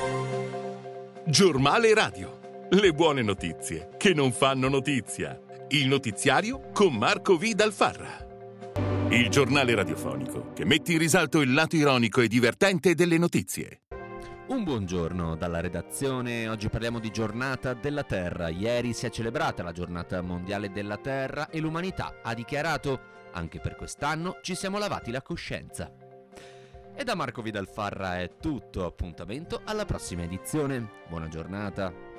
Giornale Radio. Le buone notizie che non fanno notizia. Il notiziario con Marco Vidal Farra. Il giornale radiofonico che mette in risalto il lato ironico e divertente delle notizie. Un buongiorno dalla redazione. Oggi parliamo di Giornata della Terra. Ieri si è celebrata la Giornata Mondiale della Terra e l'umanità ha dichiarato: anche per quest'anno ci siamo lavati la coscienza. E da Marco Vidal Farra è tutto. Appuntamento alla prossima edizione. Buona giornata.